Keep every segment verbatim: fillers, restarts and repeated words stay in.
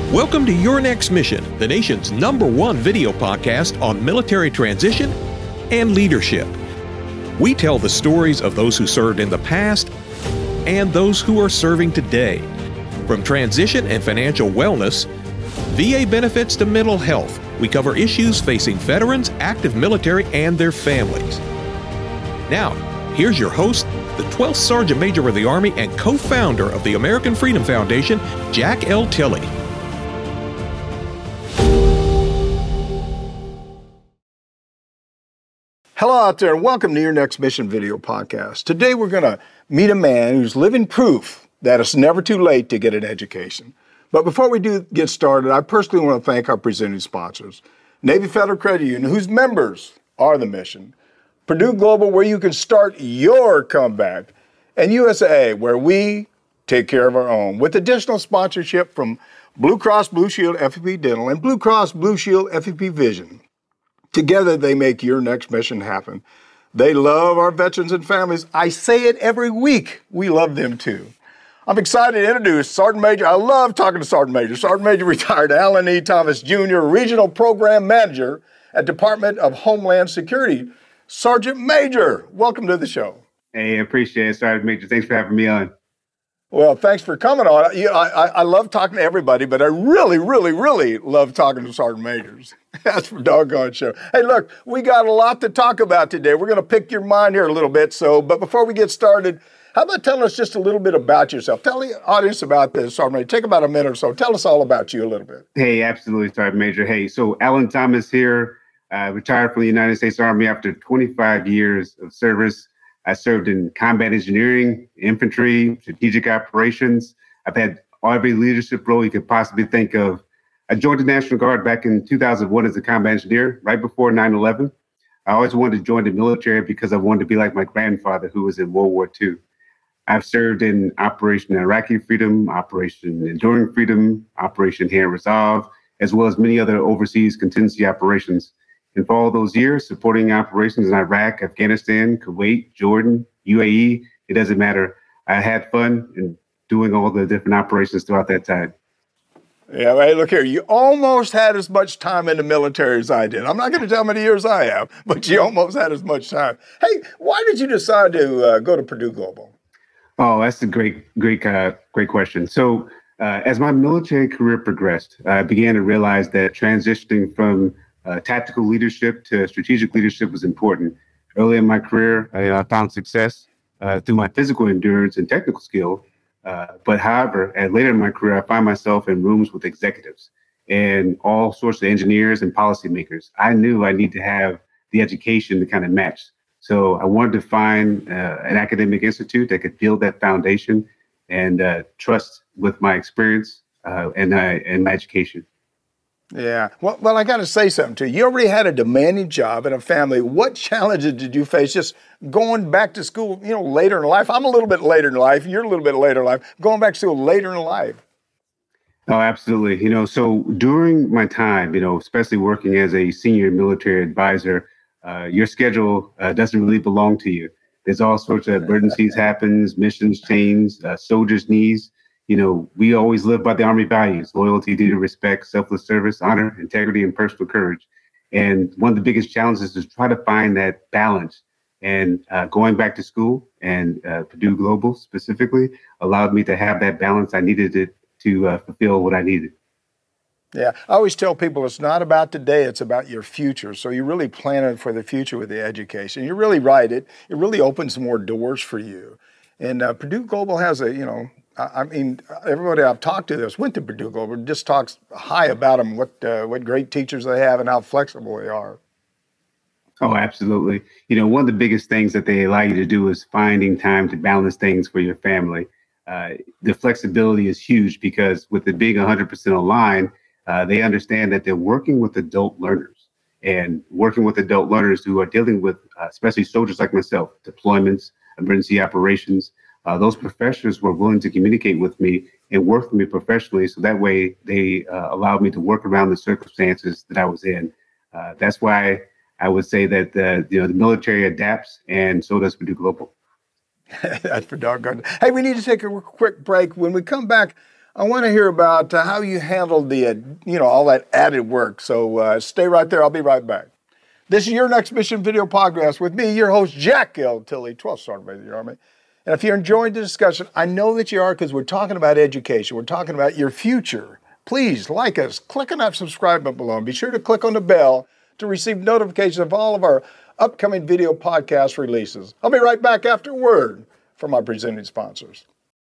Welcome to Your Next Mission, the nation's number one video podcast on military transition and leadership. We tell the stories of those who served in the past and those who are serving today. From transition and financial wellness, V A benefits to mental health, we cover issues facing veterans, active military, and their families. Now, here's your host, the twelfth Sergeant Major of the Army and co-founder of the American Freedom Foundation, Jack L. Tilley. Hello out there, and welcome to Your Next Mission video podcast. Today we're going to meet a man who's living proof that it's never too late to get an education. But before we do get started, I personally want to thank our presenting sponsors, Navy Federal Credit Union, whose members are the mission, Purdue Global, where you can start your comeback, and U S A A, where we take care of our own, with additional sponsorship from Blue Cross Blue Shield F E P Dental and Blue Cross Blue Shield F E P Vision. Together, they make your next mission happen. They love our veterans and families. I say it every week. We love them too. I'm excited to introduce Sergeant Major. I love talking to Sergeant Major. Sergeant Major retired Alan E. Thomas Junior, Regional Program Manager at Department of Homeland Security. Sergeant Major, welcome to the show. Hey, I appreciate it, Sergeant Major. Thanks for having me on. Well, thanks for coming on. You know, I, I love talking to everybody, but I really, really, really love talking to Sergeant Majors. That's for doggone sure. Hey, look, we got a lot to talk about today. We're going to pick your mind here a little bit. So, but before we get started, how about telling us just a little bit about yourself? Tell the audience about this, Sergeant Major. Take about a minute or so. Tell us all about you a little bit. Hey, absolutely, Sergeant Major. Hey, so Alan Thomas here, uh, retired from the United States Army after twenty-five years of service. I served in combat engineering, infantry, strategic operations. I've had every leadership role you could possibly think of. I joined the National Guard back in two thousand one as a combat engineer, right before nine eleven. I always wanted to join the military because I wanted to be like my grandfather, who was in World War Two. I've served in Operation Iraqi Freedom, Operation Enduring Freedom, Operation Inherent Resolve, as well as many other overseas contingency operations. And for all those years, supporting operations in Iraq, Afghanistan, Kuwait, Jordan, U A E, it doesn't matter. I had fun in doing all the different operations throughout that time. Yeah, hey, look here, you almost had as much time in the military as I did. I'm not going to tell how many years I have, but you almost had as much time. Hey, why did you decide to uh, go to Purdue Global? Oh, that's a great, great, uh, great question. So uh, as my military career progressed, I began to realize that transitioning from Uh, tactical leadership to strategic leadership was important. Early in my career, I uh, found success uh, through my physical endurance and technical skill. Uh, but however, and later in my career, I find myself in rooms with executives and all sorts of engineers and policymakers. I knew I need to have the education to kind of match. So I wanted to find uh, an academic institute that could build that foundation and uh, trust with my experience uh, and, uh, and my education. Yeah. Well, well, I got to say something to you. You already had a demanding job and a family. What challenges did you face just going back to school, you know, later in life? I'm a little bit later in life. You're a little bit later in life. Going back to school later in life. Oh, absolutely. You know, so during my time, you know, especially working as a senior military advisor, uh, your schedule uh, doesn't really belong to you. There's all sorts of emergencies happens, missions change, uh, soldiers' needs. You know, we always live by the Army values: loyalty, duty, respect, selfless service, honor, integrity, and personal courage. And one of the biggest challenges is to try to find that balance. And uh, going back to school and uh, Purdue Global specifically allowed me to have that balance. I needed it to uh, fulfill what I needed. Yeah, I always tell people it's not about today, it's about your future. So you're really planning for the future with the education. You're really right. It, it really opens more doors for you. And uh, Purdue Global has a, you know, I mean, everybody I've talked to that's went to Purdue Global just talks high about them, what uh, what great teachers they have and how flexible they are. Oh, absolutely. You know, one of the biggest things that they allow you to do is finding time to balance things for your family. Uh, the flexibility is huge because with it being one hundred percent online, uh, they understand that they're working with adult learners and working with adult learners who are dealing with, uh, especially soldiers like myself, deployments, emergency operations. Uh, those professors were willing to communicate with me and work with me professionally. So that way they uh, allowed me to work around the circumstances that I was in. Uh, that's why I would say that the, you know, the military adapts, and so does Purdue Global. That's for doggone. Hey, we need to take a quick break. When we come back, I want to hear about uh, how you handled the, uh, you know, all that added work. So uh, stay right there. I'll be right back. This is Your Next Mission Video Podcast with me, your host, Jack L. Tilley, twelfth Sergeant Major of the Army. And if you're enjoying the discussion, I know that you are because we're talking about education. We're talking about your future. Please like us. Click on that subscribe button below and be sure to click on the bell to receive notifications of all of our upcoming video podcast releases. I'll be right back after a word from our presenting sponsors.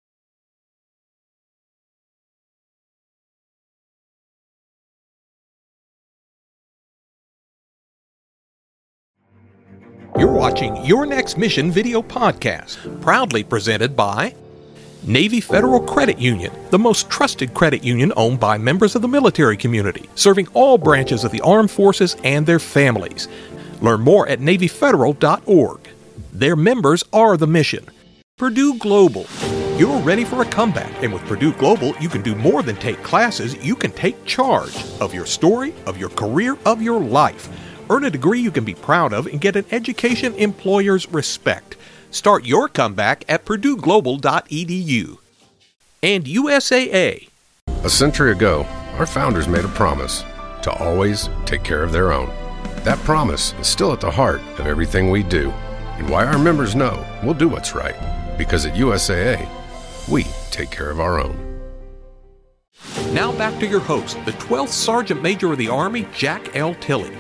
You're watching Your Next Mission Video Podcast, proudly presented by Navy Federal Credit Union, the most trusted credit union owned by members of the military community, serving all branches of the armed forces and their families. Learn more at Navy Federal dot org. Their members are the mission. Purdue Global. You're ready for a comeback, and with Purdue Global, you can do more than take classes. You can take charge of your story, of your career, of your life. Earn a degree you can be proud of and get an education employers respect. Start your comeback at Purdue Global dot e d u. And U S A A. A century ago, our founders made a promise to always take care of their own. That promise is still at the heart of everything we do, and why our members know we'll do what's right. Because at U S A A, we take care of our own. Now back to your host, the twelfth Sergeant Major of the Army, Jack L. Tilley.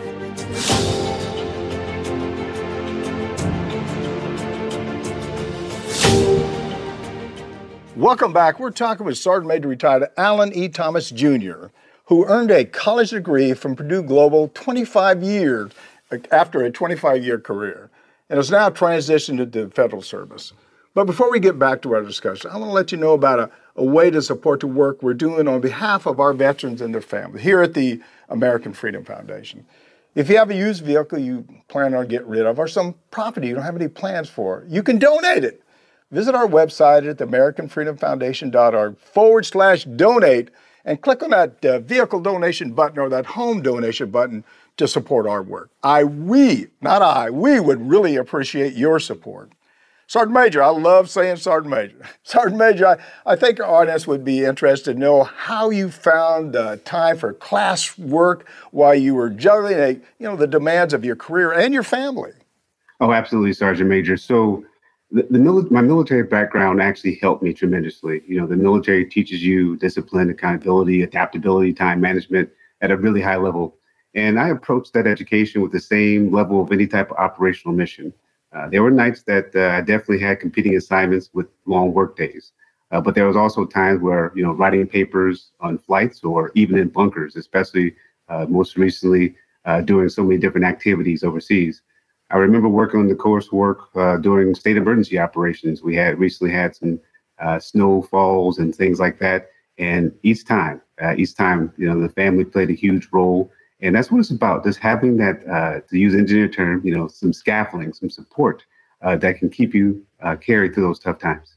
Welcome back. We're talking with Sergeant Major Retired Alan E. Thomas, Junior, who earned a college degree from Purdue Global twenty-five years after a twenty-five-year career, and is now transitioned into federal service. But before we get back to our discussion, I want to let you know about a, a way to support the work we're doing on behalf of our veterans and their families here at the American Freedom Foundation. If you have a used vehicle you plan on getting rid of, or some property you don't have any plans for, you can donate it. Visit our website at the American Freedom Foundation dot org forward slash donate and click on that uh, vehicle donation button or that home donation button to support our work. I, we, not I, we would really appreciate your support. Sergeant Major, I love saying Sergeant Major. Sergeant Major, I, I think our audience would be interested to know how you found uh, time for class work while you were juggling a, you know, the demands of your career and your family. Oh, absolutely, Sergeant Major. So the, the mili- my military background actually helped me tremendously. You know, the military teaches you discipline, accountability, adaptability, time management at a really high level. And I approached that education with the same level of any type of operational mission. Uh, there were nights that uh, I definitely had competing assignments with long work days, uh, but there was also times where, you know, writing papers on flights or even in bunkers, especially uh, most recently uh, doing so many different activities overseas. I remember working on the coursework uh, during state emergency operations. We had recently had some uh, snowfalls and things like that. And each time, uh, each time, you know, the family played a huge role. And that's what it's about, just having that, uh, to use engineer term, you know, some scaffolding, some support uh, that can keep you uh, carried through those tough times.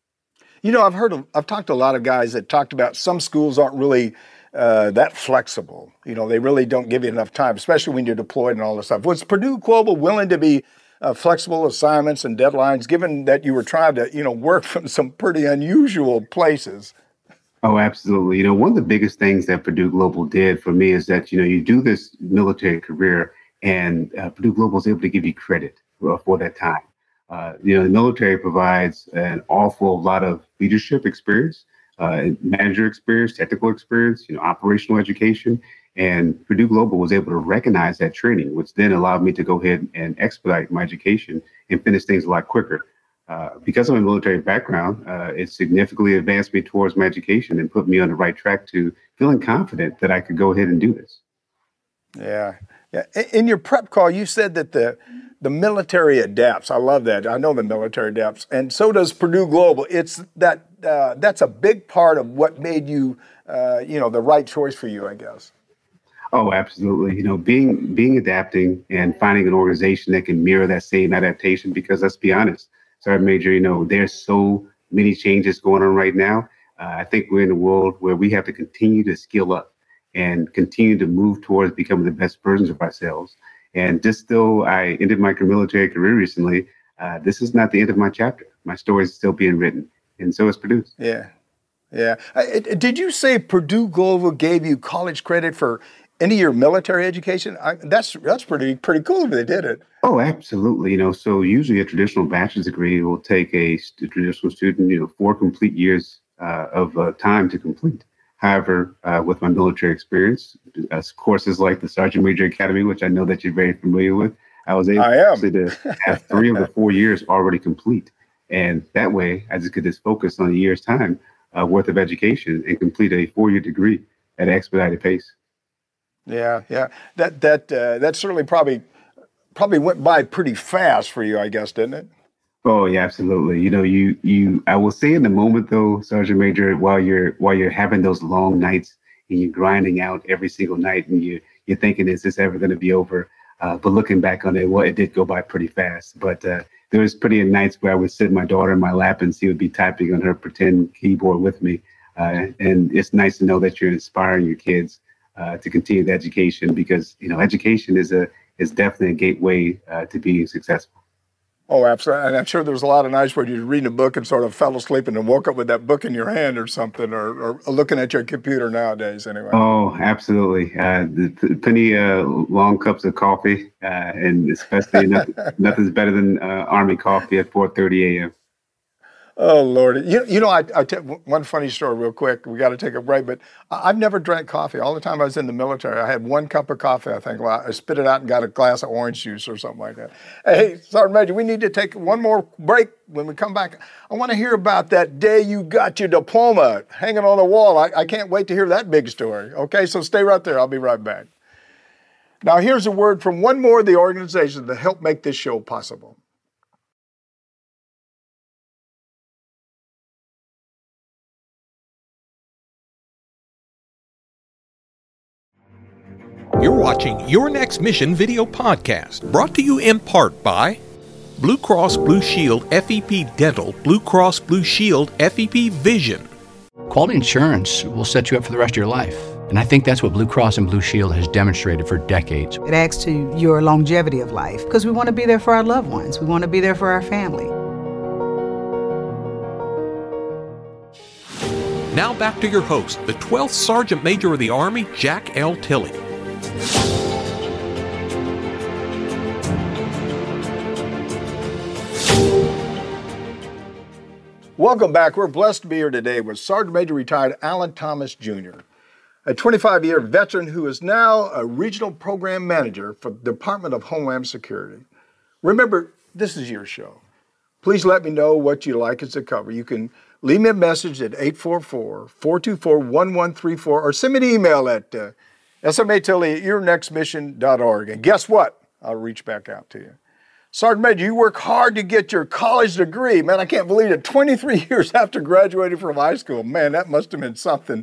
You know, I've heard, of, I've talked to a lot of guys that talked about some schools aren't really uh, that flexible. You know, they really don't give you enough time, especially when you're deployed and all this stuff. Was Purdue Global willing to be uh, flexible assignments and deadlines, given that you were trying to, you know, work from some pretty unusual places? Oh, absolutely. You know, one of the biggest things that Purdue Global did for me is that, you know, you do this military career and uh, Purdue Global is able to give you credit for, for that time. Uh, you know, the military provides an awful lot of leadership experience, uh, manager experience, technical experience, you know, operational education. And Purdue Global was able to recognize that training, which then allowed me to go ahead and expedite my education and finish things a lot quicker. Uh, because of my military background, uh, it significantly advanced me towards my education and put me on the right track to feeling confident that I could go ahead and do this. Yeah. Yeah. In your prep call, you said that the the military adapts. I love that. I know the military adapts, and so does Purdue Global. It's that uh, that's a big part of what made you, uh, you know, the right choice for you, I guess. Oh, absolutely. You know, being being adapting and finding an organization that can mirror that same adaptation, because let's be honest, Sergeant Major, you know, there's so many changes going on right now. Uh, I think we're in a world where we have to continue to skill up and continue to move towards becoming the best versions of ourselves. And just though I ended my military career recently, uh, this is not the end of my chapter. My story is still being written, and so is Purdue. Yeah. Yeah. Uh, Did you say Purdue Global gave you college credit for any of your military education? I, that's that's pretty pretty cool if they did it. Oh, absolutely. You know, so usually a traditional bachelor's degree will take a st- traditional student, you know, four complete years uh, of uh, time to complete. However, uh, with my military experience, uh, courses like the Sergeant Major Academy, which I know that you're very familiar with, I was able I am. to have three of the four years already complete. And that way, I just could just focus on a year's time uh, worth of education and complete a four-year degree at an expedited pace. Yeah, yeah. That that uh, that certainly probably probably went by pretty fast for you, I guess, didn't it? Oh yeah, absolutely. You know, you you I will say in the moment though, Sergeant Major, while you're while you're having those long nights and you're grinding out every single night and you you're thinking, is this ever going to be over? Uh, but looking back on it, well, it did go by pretty fast. But uh, there was plenty of nights where I would sit my daughter in my lap and she would be typing on her pretend keyboard with me. Uh, and it's nice to know that you're inspiring your kids uh, to continue the education because, you know, education is a is definitely a gateway uh, to being successful. Oh, absolutely. And I'm sure there's a lot of nights where you're reading a book and sort of fell asleep and then woke up with that book in your hand or something, or, or looking at your computer nowadays anyway. Oh, absolutely. Uh, the, the plenty uh, long cups of coffee, uh, and especially nothing, nothing's better than uh, Army coffee at four thirty a.m. Oh, Lord. You, you know, I, I tell one funny story real quick. We got to take a break, but I've never drank coffee. All the time I was in the military, I had one cup of coffee, I think. Well, I spit it out and got a glass of orange juice or something like that. Hey, Sergeant Major, we need to take one more break. When we come back, I want to hear about that day you got your diploma hanging on the wall. I, I can't wait to hear that big story. Okay, so stay right there. I'll be right back. Now, here's a word from one more of the organizations that helped make this show possible. You're watching Your Next Mission video podcast, brought to you in part by Blue Cross Blue Shield F E P Dental, Blue Cross Blue Shield F E P Vision. Quality insurance will set you up for the rest of your life. And I think that's what Blue Cross and Blue Shield has demonstrated for decades. It adds to your longevity of life because we want to be there for our loved ones. We want to be there for our family. Now back to your host, the twelfth Sergeant Major of the Army, Jack L. Tilley. Welcome back. We're blessed to be here today with Sergeant Major retired Alan Thomas Junior, a twenty-five-year veteran who is now a regional program manager for the Department of Homeland Security. Remember, this is your show. Please let me know what you'd like us to cover. You can leave me a message at eight four four, four two four, one one three four or send me an email at uh, smatilly at your next mission dot org. And guess what? I'll reach back out to you. Sergeant Major, you work hard to get your college degree. Man, I can't believe it. twenty-three years after graduating from high school. Man, that must have been something.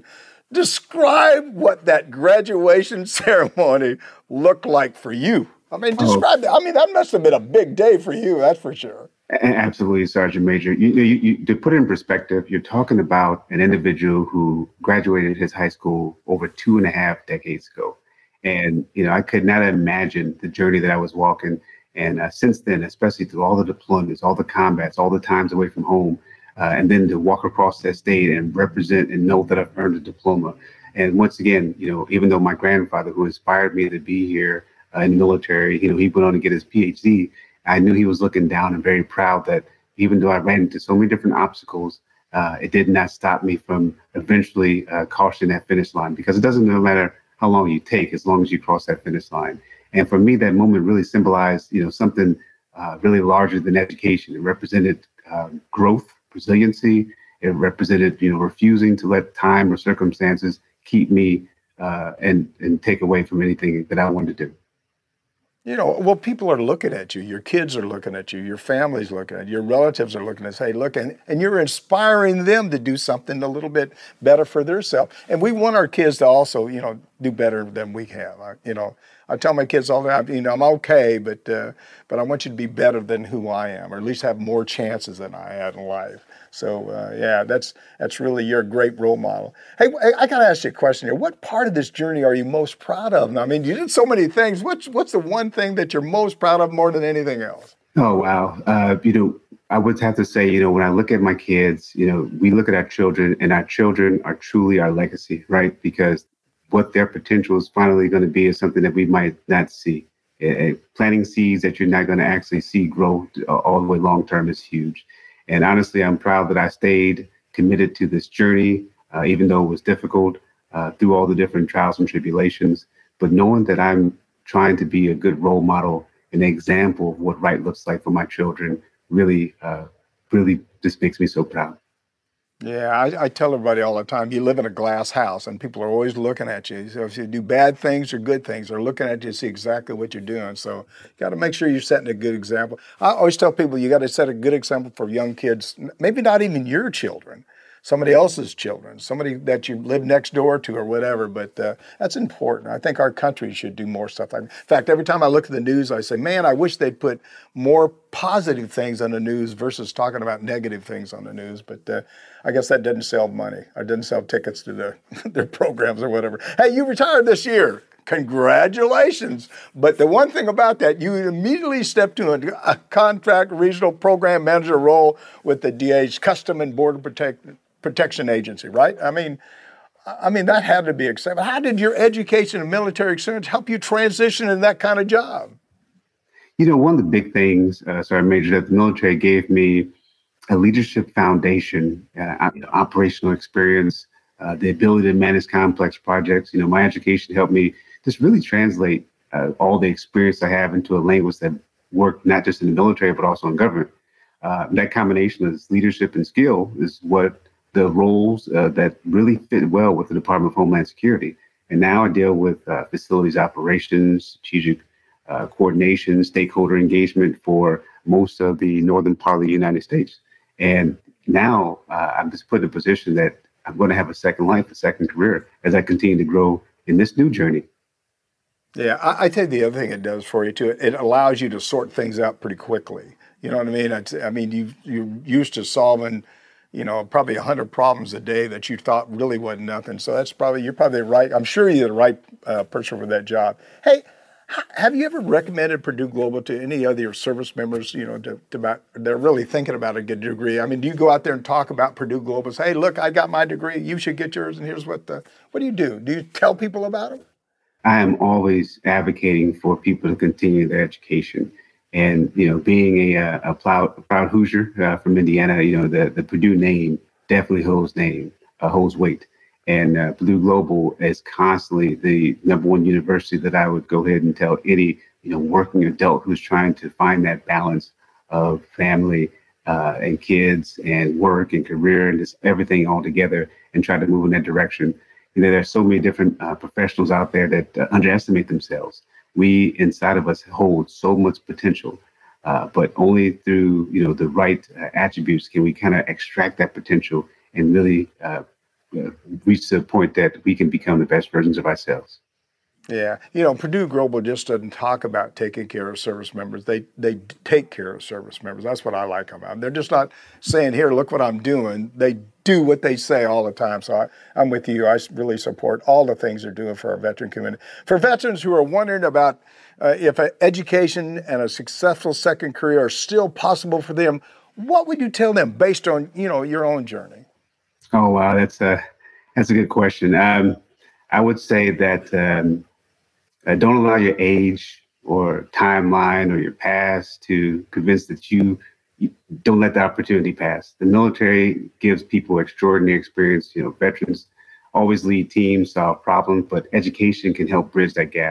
Describe what that graduation ceremony looked like for you. I mean, describe that. I mean, that must have been a big day for you, that's for sure. Absolutely, Sergeant Major. You, you, you, to put it in perspective, you're talking about an individual who graduated his high school over two and a half decades ago. And, you know, I could not imagine the journey that I was walking. And uh, since then, especially through all the deployments, all the combats, all the times away from home, uh, and then to walk across that state and represent and know that I've earned a diploma. And once again, you know, even though my grandfather, who inspired me to be here uh, in the military, you know, he went on to get his P H D. I knew he was looking down and very proud that even though I ran into so many different obstacles, uh, it did not stop me from eventually uh, crossing that finish line, because it doesn't matter how long you take as long as you cross that finish line. And for me, that moment really symbolized, you know, something uh, really larger than education. It represented uh, growth, resiliency. It represented, you know, refusing to let time or circumstances keep me uh, and and take away from anything that I wanted to do. You know, well, people are looking at you. Your kids are looking at you. Your family's looking at you. Your relatives are looking at you. Hey, look, and, and you're inspiring them to do something a little bit better for themselves. And we want our kids to also, you know, do better than we have. I, you know, I tell my kids all the time, you know, I'm okay, but uh, but I want you to be better than who I am, or at least have more chances than I had in life. So, uh, yeah, that's that's really, you're a great role model. Hey, I got to ask you a question here. What part of this journey are you most proud of? I mean, you did so many things. What's, what's the one thing that you're most proud of more than anything else? Oh, wow. Uh, you know, I would have to say, you know, when I look at my kids, you know, we look at our children, and our children are truly our legacy, right? Because what their potential is finally going to be is something that we might not see. Uh, planting seeds that you're not going to actually see grow all the way long term is huge. And honestly, I'm proud that I stayed committed to this journey, uh, even though it was difficult uh, through all the different trials and tribulations. But knowing that I'm trying to be a good role model, an example of what right looks like for my children, really, uh, really just makes me so proud. Yeah, I, I tell everybody all the time, you live in a glass house and people are always looking at you. So if you do bad things or good things, they're looking at you to see exactly what you're doing. So you got to make sure you're setting a good example. I always tell people you got to set a good example for young kids, maybe not even your children, somebody else's children, somebody that you live next door to or whatever. But uh, that's important. I think our country should do more stuff like that. In fact, every time I look at the news, I say, man, I wish they'd put more positive things on the news versus talking about negative things on the news. But uh, I guess that doesn't sell money. Or doesn't sell tickets to the, their programs or whatever. Hey, you retired this year. Congratulations. But the one thing about that, you immediately stepped to a, a contract regional program manager role with the D A's Custom and Border Protect, Protection Agency, right? I mean, I mean, that had to be exciting. How did your education and military experience help you transition in that kind of job? You know, one of the big things, uh, Sergeant Major, that the military gave me a leadership foundation, uh, operational experience, uh, the ability to manage complex projects. You know, my education helped me just really translate uh, all the experience I have into a language that worked not just in the military, but also in government. Uh, that combination of leadership and skill is what the roles uh, that really fit well with the Department of Homeland Security. And now I deal with uh, facilities operations, strategic uh, coordination, stakeholder engagement for most of the northern part of the United States. And now uh, I'm just put in a position that I'm going to have a second life, a second career as I continue to grow in this new journey. Yeah, I, I tell you the other thing it does for you too. It allows you to sort things out pretty quickly. You know what I mean? It's, I mean, you you're used to solving, you know, probably a hundred problems a day that you thought really wasn't nothing. So that's probably you're probably right. I'm sure you're the right uh, person for that job. Hey, h- have you ever recommended Purdue Global to any other your service members? You know, to, to about they're really thinking about a good degree. I mean, do you go out there and talk about Purdue Global? Say, hey, look, I got my degree. You should get yours. And here's what the what do you do? Do you tell people about it? I am always advocating for people to continue their education. And, you know, being a, a, proud, a proud Hoosier uh, from Indiana, you know, the, the Purdue name definitely holds name, uh, holds weight. And uh, Purdue Global is constantly the number one university that I would go ahead and tell any, you know, working adult who's trying to find that balance of family uh, and kids and work and career and just everything all together and try to move in that direction. You know, there's so many different uh, professionals out there that uh, underestimate themselves. We inside of us hold so much potential, uh, but only through, you know, the right uh, attributes can we kind of extract that potential and really uh, uh, reach the point that we can become the best versions of ourselves. Yeah. You know, Purdue Global just doesn't talk about taking care of service members. They they take care of service members. That's what I like about them. They're just not saying, here, look what I'm doing. They do what they say all the time. So I, I'm with you. I really support all the things they're doing for our veteran community. For veterans who are wondering about uh, if an education and a successful second career are still possible for them, what would you tell them based on, you know, your own journey? Oh, wow. That's a, that's a good question. Um, I would say that um, Uh, don't allow your age or timeline or your past to convince that you, you don't let the opportunity pass. The military gives people extraordinary experience. You know, veterans always lead teams, solve problems, but education can help bridge that gap.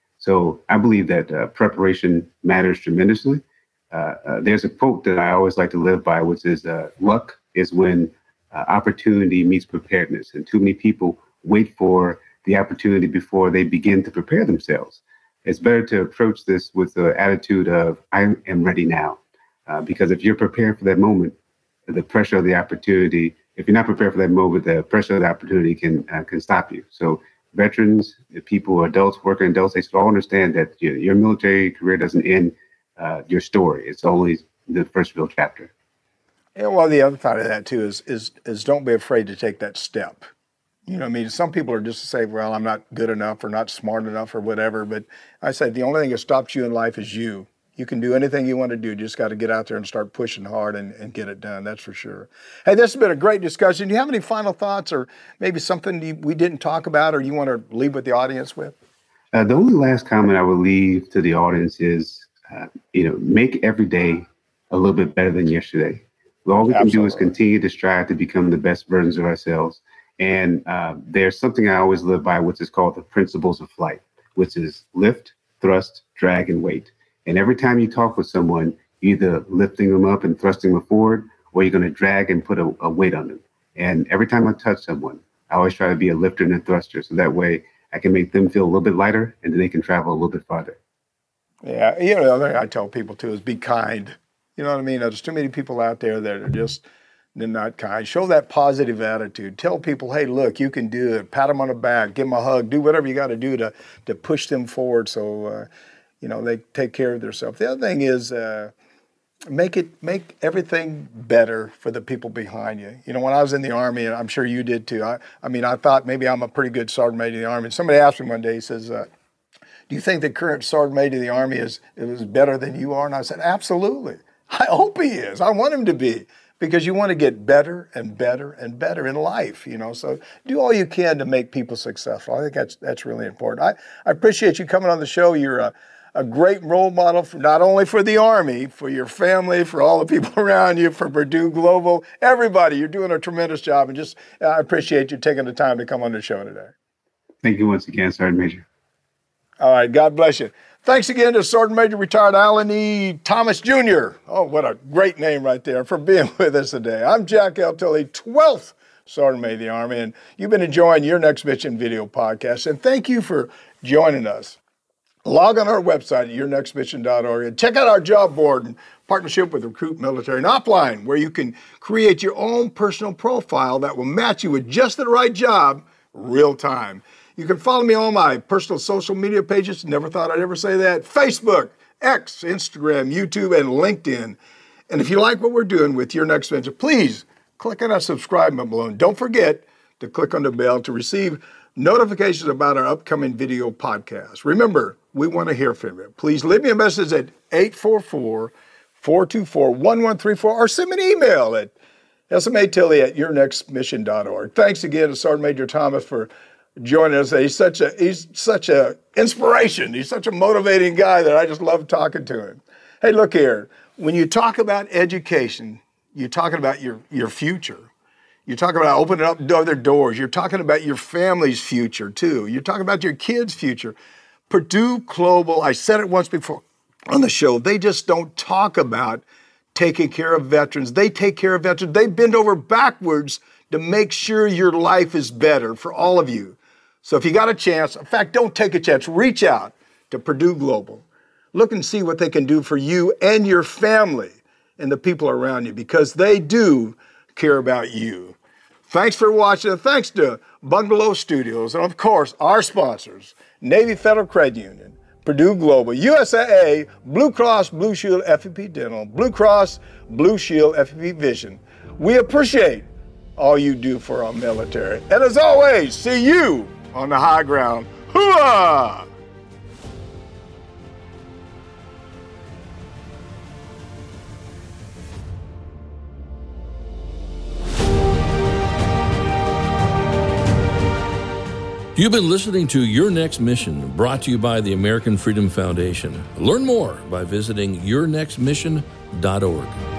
So I believe that uh, preparation matters tremendously. Uh, uh, there's a quote that I always like to live by, which is uh, luck is when uh, opportunity meets preparedness. And too many people wait for the opportunity before they begin to prepare themselves. It's better to approach this with the attitude of, I am ready now. Uh, because if you're prepared for that moment, the pressure of the opportunity, if you're not prepared for that moment, the pressure of the opportunity can uh, can stop you. So veterans, people, adults, working adults, they should all understand that you know, your military career doesn't end uh, your story. It's only the first real chapter. Yeah, well, the other side of that too is is is don't be afraid to take that step. You know what I mean? Some people are just to say, well, I'm not good enough or not smart enough or whatever. But I said the only thing that stops you in life is you. You can do anything you want to do. You just got to get out there and start pushing hard and, and get it done. That's for sure. Hey, this has been a great discussion. Do you have any final thoughts or maybe something you, we didn't talk about or you want to leave with the audience with? Uh, the only last comment I would leave to the audience is, uh, you know, make every day a little bit better than yesterday. All we can Absolutely. do is continue to strive to become the best versions of ourselves. And uh, there's something I always live by, which is called the principles of flight, which is lift, thrust, drag, and weight. And every time you talk with someone, you're either lifting them up and thrusting them forward, or you're going to drag and put a, a weight on them. And every time I touch someone, I always try to be a lifter and a thruster. So that way I can make them feel a little bit lighter and then they can travel a little bit farther. Yeah. You know, the other thing I tell people too is be kind. You know what I mean? There's too many people out there that are just they're not kind. Show that positive attitude. Tell people, hey, look, you can do it. Pat them on the back, give them a hug, do whatever you got to do to to push them forward so, uh, you know, they take care of themselves. The other thing is uh, make it make everything better for the people behind you. You know, when I was in the Army, and I'm sure you did too, I, I mean, I thought maybe I'm a pretty good sergeant major in the Army. And somebody asked me one day, he says, uh, do you think the current sergeant major of the Army is, is better than you are? And I said, absolutely. I hope he is. I want him to be. Because you want to get better and better and better in life, you know. So do all you can to make people successful. I think that's that's really important. I, I appreciate you coming on the show. You're a, a great role model for not only for the Army, for your family, for all the people around you, for Purdue Global, everybody. You're doing a tremendous job, and just I appreciate you taking the time to come on the show today. Thank you once again, Sergeant Major. All right, God bless you. Thanks again to Sergeant Major Retired Alan E. Thomas Junior Oh, what a great name right there, for being with us today. I'm Jack L. Tilley, twelfth Sergeant Major of the Army, and you've been enjoying Your Next Mission video podcast. And thank you for joining us. Log on our website at your next mission dot org and check out our job board in partnership with Recruit Military and Upline, where you can create your own personal profile that will match you with just the right job real time. You can follow me on my personal social media pages. Never thought I'd ever say that. Facebook, X, Instagram, YouTube, and LinkedIn. And if you like what we're doing with Your Next Venture, please click on our subscribe button below. And don't forget to click on the bell to receive notifications about our upcoming video podcast. Remember, we want to hear from you. Please leave me a message at eight four four, four two four, one one three four or send me an email at S M A Tilley at your next mission dot org. Thanks again to Sergeant Major Thomas for joining us. He's such a he's such a inspiration. He's such a motivating guy that I just love talking to him. Hey, look here. When you talk about education, you're talking about your, your future. You're talking about opening up other doors. You're talking about your family's future too. You're talking about your kids' future. Purdue Global, I said it once before on the show, they just don't talk about taking care of veterans. They take care of veterans. They bend over backwards to make sure your life is better for all of you. So if you got a chance, in fact, don't take a chance. Reach out to Purdue Global. Look and see what they can do for you and your family and the people around you, because they do care about you. Thanks for watching. And thanks to Bungalow Studios and, of course, our sponsors, Navy Federal Credit Union, Purdue Global, U S A A, Blue Cross Blue Shield F E P Dental, Blue Cross Blue Shield F E P Vision. We appreciate all you do for our military. And as always, see you on the high ground. Hooah! You've been listening to Your Next Mission, brought to you by the American Freedom Foundation. Learn more by visiting your next mission dot org.